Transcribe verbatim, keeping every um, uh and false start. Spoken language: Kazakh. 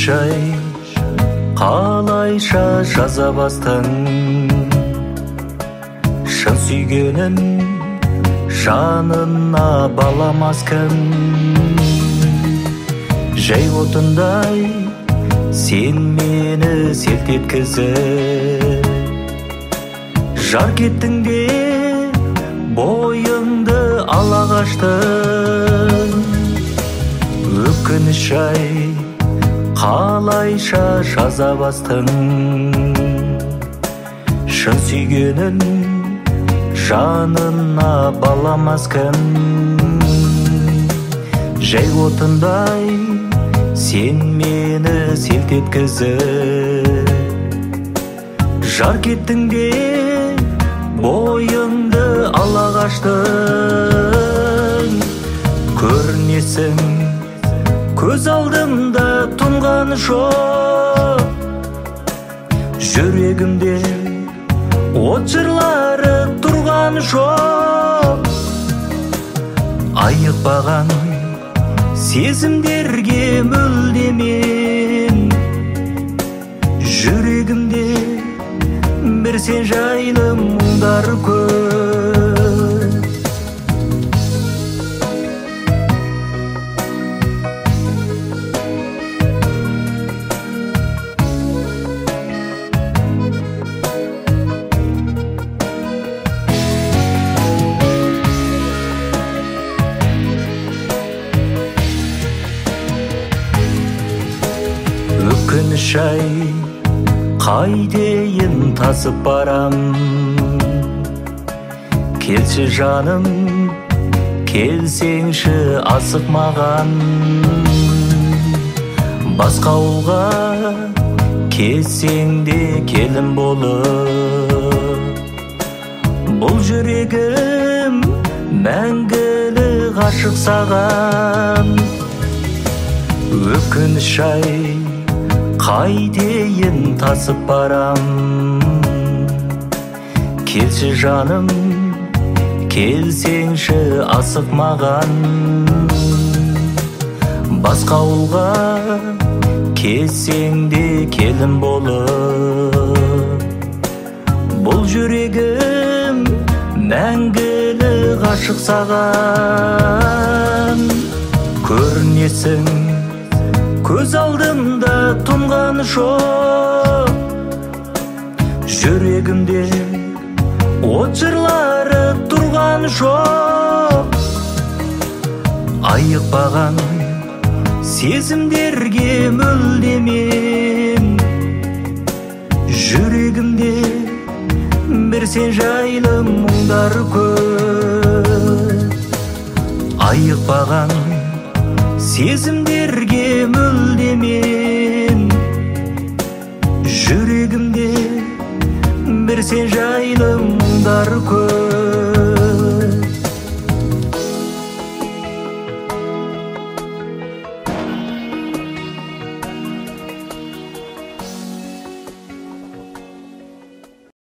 ай қалайша жаза бастың, шын сүйгенін жанына баламас кім. Жай отындай сен мені селт еткізіп, жар кеттің де бойыңды ала қаштың. Өкініш ай қалайша жаза бастың, шын сүйгенін жанына баламас кім. Жай отындай сен мені селт еткізіп, жар кеттің де бойыңды ала қаштың. Көрінесің көз алдымда тұнған жоқ, жүрегімде от жырлары тұрған жоқ. Айықпаған сезімдерге мүлдемен, жүрегімде бір сен жайлы мұңдар көп. Өкініш ай қайдейін тасып барам, келші жаным келсеңші асық маған. Басқа ауылға келсең де келін болып, бұл жүрегім мәңгілік ғашық саған. Өкініш ай қайдейін тасып барам, келші жаным келсеңші асық маған. Басқа ауылға келсең де келін болып, бұл жүрегім мәңгілік ғашық саған. Көрінесің көз алдымда тұнған жоқ, жүрегімде от жырлары тұрған жоқ. Айықпаған сезімдерге мүлдемен, жүрегімде бір сен жайлы мұңдар көп. Айықпаған сезімдерге мүлдемен, жүрегімде бір сен жайлы мұңдар көп.